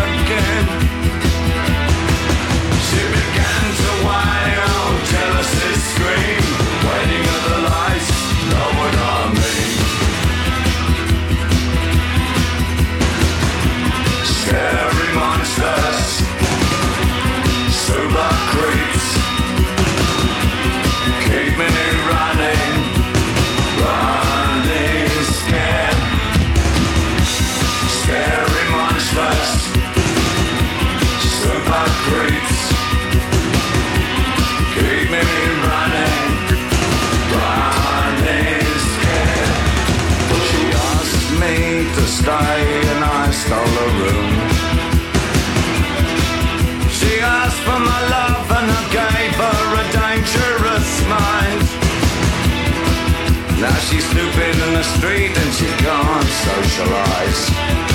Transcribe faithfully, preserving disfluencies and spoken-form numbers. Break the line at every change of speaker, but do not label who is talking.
again. She began to wail, jealousy scream, waiting at the lights, lowered on me. Scary monsters, super creeps, keep me running, running scared. Scary monsters, super creeps, keep me running, running scared. She asked me to stay and I stole a room. She asked for my love and I gave her a dangerous mind. Now she's snooping in the street and she can't socialise.